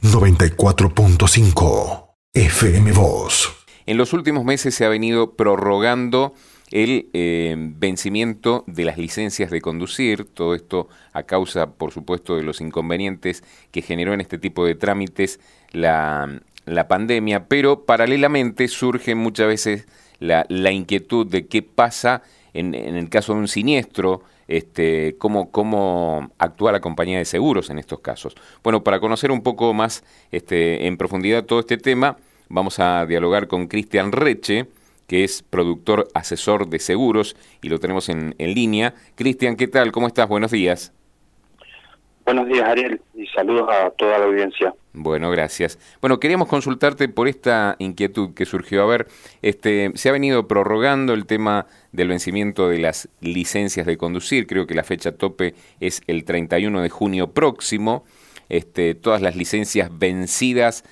94.5 FM Voz. En los últimos meses se ha venido prorrogando el vencimiento de las licencias de conducir, todo esto a causa, por supuesto, de los inconvenientes que generó en este tipo de trámites la pandemia, pero paralelamente surge muchas veces la inquietud de qué pasa en el caso de un siniestro, cómo actúa la compañía de seguros en estos casos. Bueno, para conocer un poco más en profundidad todo este tema, vamos a dialogar con Cristian Reche, que es productor asesor de seguros, y lo tenemos en línea. Cristian, ¿qué tal? ¿Cómo estás? Buenos días. Buenos días, Ariel, y saludos a toda la audiencia. Bueno, gracias. Bueno, queríamos consultarte por esta inquietud que surgió. A ver, se ha venido prorrogando el tema del vencimiento de las licencias de conducir. Creo que la fecha tope es el 31 de junio próximo. Todas las licencias vencidas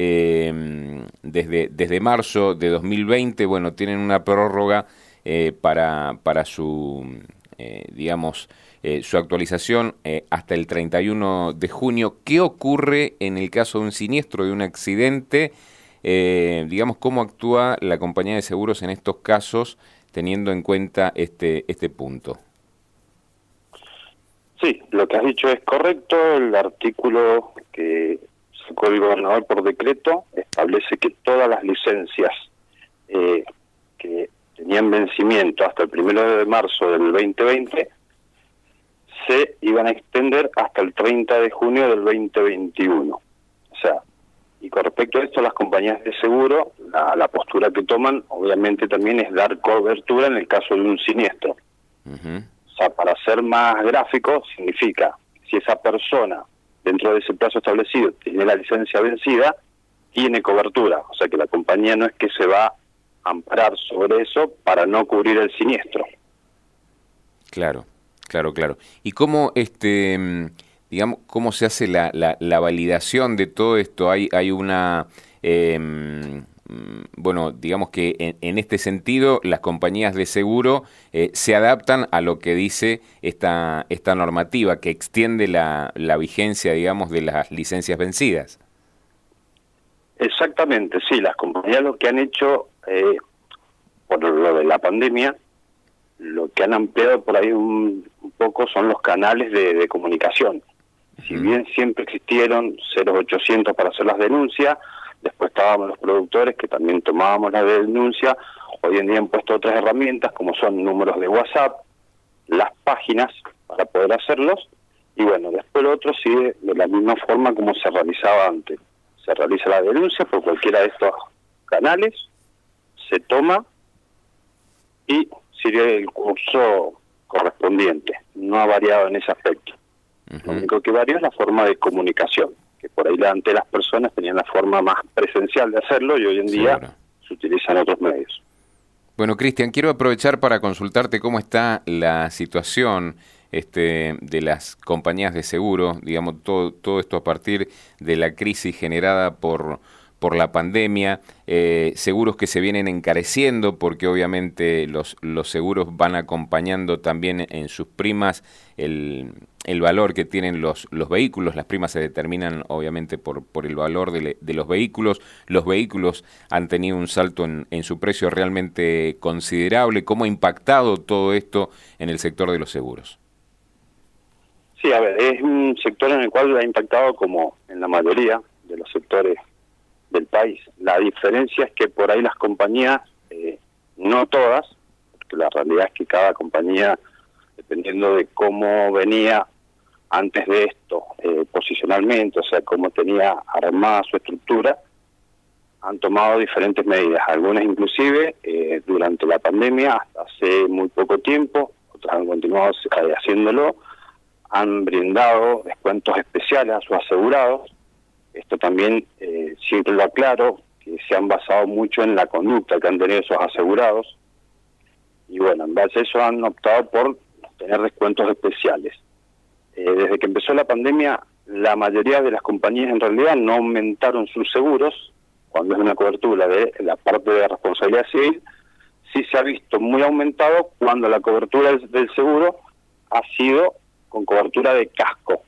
desde marzo de 2020, bueno, tienen una prórroga para su, su actualización hasta el 31 de junio. ¿Qué ocurre en el caso de un siniestro, de un accidente? ¿Cómo actúa la compañía de seguros en estos casos, teniendo en cuenta este punto? Sí, lo que has dicho es correcto. El artículo que sacó el gobernador por decreto establece que todas las licencias que tenían vencimiento hasta el 1 de marzo del 2020 se iban a extender hasta el 30 de junio del 2021. O sea, y con respecto a esto, las compañías de seguro, la postura que toman, obviamente también es dar cobertura en el caso de un siniestro. Uh-huh. O sea, para ser más gráfico, significa, si esa persona, dentro de ese plazo establecido, tiene la licencia vencida, tiene cobertura. O sea, que la compañía no es que se va a amparar sobre eso para no cubrir el siniestro. Claro. ¿Y cómo, cómo se hace la validación de todo esto? Hay una, digamos que en este sentido las compañías de seguro se adaptan a lo que dice esta normativa que extiende la vigencia, digamos, de las licencias vencidas. Exactamente, sí. Las compañías lo que han hecho, por lo de la pandemia, lo que han ampliado por ahí un poco son los canales de comunicación. Si bien siempre existieron 0800 para hacer las denuncias, después estábamos los productores que también tomábamos la denuncia, hoy en día han puesto otras herramientas como son números de WhatsApp, las páginas para poder hacerlos, y bueno, después lo otro sigue de la misma forma como se realizaba antes. Se realiza la denuncia por cualquiera de estos canales, se toma y sigue el curso correspondiente. No ha variado en ese aspecto. Uh-huh. Lo único que varía es la forma de comunicación, que por ahí antes las personas tenían la forma más presencial de hacerlo y hoy en día se utilizan otros medios. Bueno, Cristian, quiero aprovechar para consultarte cómo está la situación de las compañías de seguro, digamos, todo esto a partir de la crisis generada por la pandemia, seguros que se vienen encareciendo porque obviamente los seguros van acompañando también en sus primas el valor que tienen los vehículos. Las primas se determinan obviamente por el valor de los vehículos. Los vehículos han tenido un salto en su precio realmente considerable. ¿Cómo ha impactado todo esto en el sector de los seguros? Sí, a ver, es un sector en el cual ha impactado como en la mayoría de los sectores del país. La diferencia es que por ahí las compañías, no todas, porque la realidad es que cada compañía, dependiendo de cómo venía antes de esto, posicionalmente, o sea, cómo tenía armada su estructura, han tomado diferentes medidas. Algunas inclusive durante la pandemia, hasta hace muy poco tiempo, otras han continuado haciéndolo, han brindado descuentos especiales a sus asegurados. Esto también, siempre lo aclaro, que se han basado mucho en la conducta que han tenido esos asegurados. Y bueno, en base a eso han optado por tener descuentos especiales. Desde que empezó la pandemia, la mayoría de las compañías en realidad no aumentaron sus seguros, cuando es una cobertura de la parte de responsabilidad civil. Sí se ha visto muy aumentado cuando la cobertura del seguro ha sido con cobertura de casco.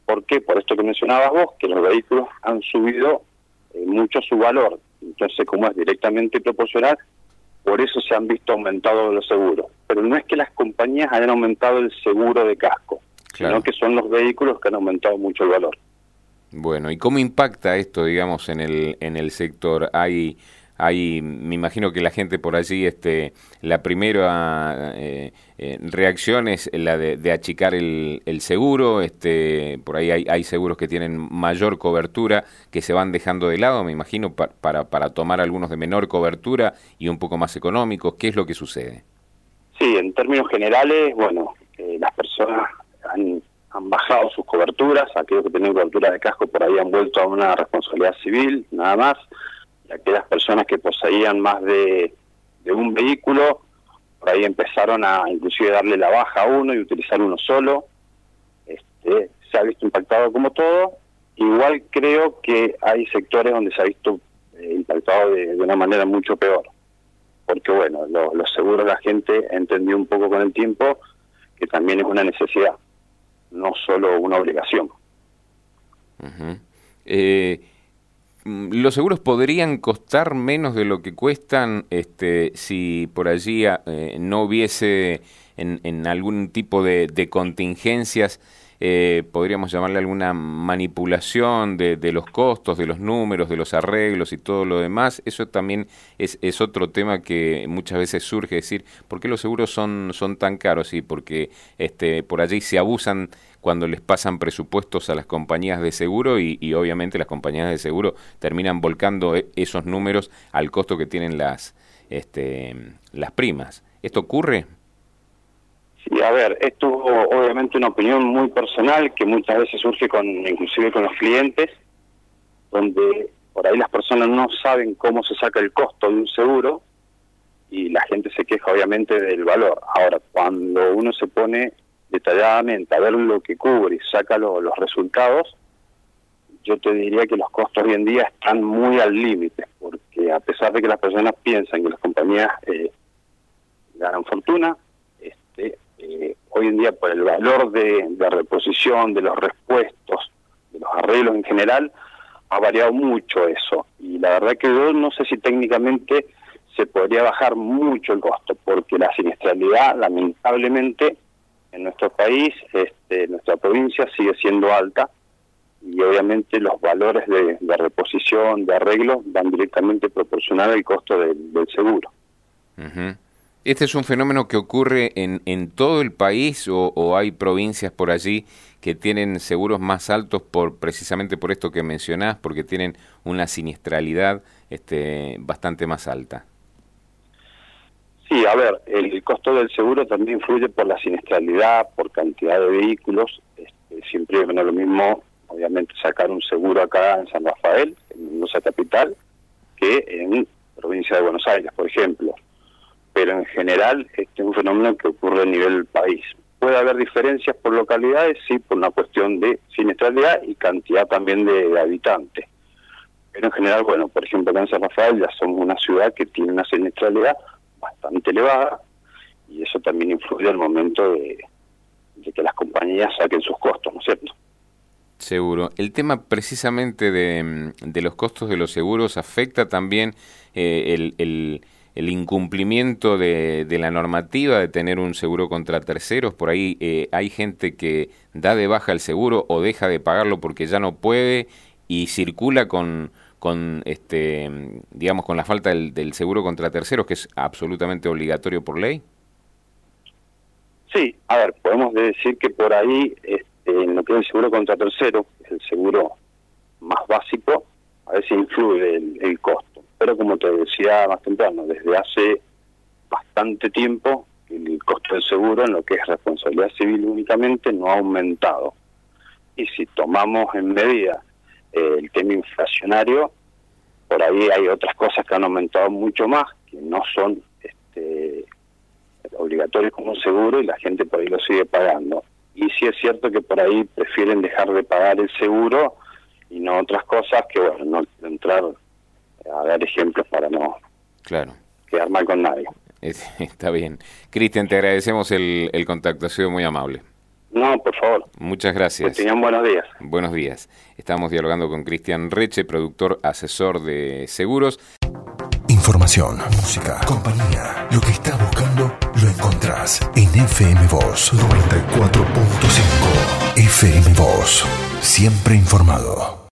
¿Por qué? Por esto que mencionabas vos, que los vehículos han subido mucho su valor. Entonces, como es directamente proporcional, por eso se han visto aumentados los seguros. Pero no es que las compañías hayan aumentado el seguro de casco, Claro. sino que son los vehículos que han aumentado mucho el valor. Bueno, ¿y cómo impacta esto, digamos, en el sector? Me imagino que la gente por allí, la primera reacción es la de achicar el seguro. Por ahí hay seguros que tienen mayor cobertura que se van dejando de lado, me imagino, para tomar algunos de menor cobertura y un poco más económicos. ¿Qué es lo que sucede? Sí, en términos generales, bueno, las personas han bajado sus coberturas, aquellos que tenían cobertura de casco por ahí han vuelto a una responsabilidad civil, nada más, y aquellas personas que poseían más de un vehículo, por ahí empezaron a inclusive darle la baja a uno y utilizar uno solo. Se ha visto impactado como todo. Igual creo que hay sectores donde se ha visto impactado de una manera mucho peor, porque bueno, los seguros la gente entendió un poco con el tiempo que también es una necesidad, no solo una obligación. Ujú. ¿Los seguros podrían costar menos de lo que cuestan si por allí no hubiese en algún tipo de contingencias, podríamos llamarle alguna manipulación de los costos, de los números, de los arreglos y todo lo demás? Eso también es otro tema que muchas veces surge, decir, ¿por qué los seguros son tan caros? Y porque por allí se abusan cuando les pasan presupuestos a las compañías de seguro y obviamente las compañías de seguro terminan volcando esos números al costo que tienen las primas. ¿Esto ocurre? Sí, a ver, esto obviamente una opinión muy personal que muchas veces surge inclusive con los clientes, donde por ahí las personas no saben cómo se saca el costo de un seguro y la gente se queja obviamente del valor. Ahora, cuando uno se pone detalladamente a ver lo que cubre y saca los resultados, yo te diría que los costos hoy en día están muy al límite, porque a pesar de que las personas piensan que las compañías ganan fortuna, hoy en día por el valor de reposición, de los repuestos, de los arreglos en general, ha variado mucho eso. Y la verdad que yo no sé si técnicamente se podría bajar mucho el costo, porque la siniestralidad, lamentablemente, en nuestro país, nuestra provincia sigue siendo alta, y obviamente los valores de reposición, de arreglo, van directamente proporcional al costo del seguro. Uh-huh. ¿Este es un fenómeno que ocurre en todo el país o hay provincias por allí que tienen seguros más altos precisamente por esto que mencionás, porque tienen una siniestralidad bastante más alta? Sí, a ver, el costo del seguro también influye por la siniestralidad, por cantidad de vehículos. Siempre no es lo mismo, obviamente, sacar un seguro acá en San Rafael, en Mendoza capital, que en provincia de Buenos Aires, por ejemplo. Pero en general este es un fenómeno que ocurre a nivel país. Puede haber diferencias por localidades, sí, por una cuestión de siniestralidad y cantidad también de habitantes. Pero en general, bueno, por ejemplo, acá en San Rafael ya somos una ciudad que tiene una siniestralidad bastante elevada y eso también influye al momento de que las compañías saquen sus costos, ¿no es cierto? Seguro. El tema precisamente de los costos de los seguros afecta también el incumplimiento de la normativa de tener un seguro contra terceros. Por ahí hay gente que da de baja el seguro o deja de pagarlo porque ya no puede y circula con digamos, con la falta del seguro contra terceros, que es absolutamente obligatorio por ley. Sí, a ver, podemos decir que por ahí en lo que es el seguro contra terceros, que es el seguro más básico, a veces influye el costo. Pero como te decía más temprano, desde hace bastante tiempo el costo del seguro en lo que es responsabilidad civil únicamente no ha aumentado. Y si tomamos en medida el tema inflacionario, por ahí hay otras cosas que han aumentado mucho más, que no son obligatorios como un seguro y la gente por ahí lo sigue pagando. Y sí es cierto que por ahí prefieren dejar de pagar el seguro y no otras cosas que, bueno, no quiero entrar a dar ejemplos para no quedar mal con nadie. Está bien. Cristian, te agradecemos el contacto, ha sido muy amable. No, por favor. Muchas gracias. Que tengan buenos días. Buenos días. Estamos dialogando con Cristian Reche, productor, asesor de seguros. Información, música, compañía. Lo que estás buscando lo encontrás en FM Voz 94.5. FM Voz. Siempre informado.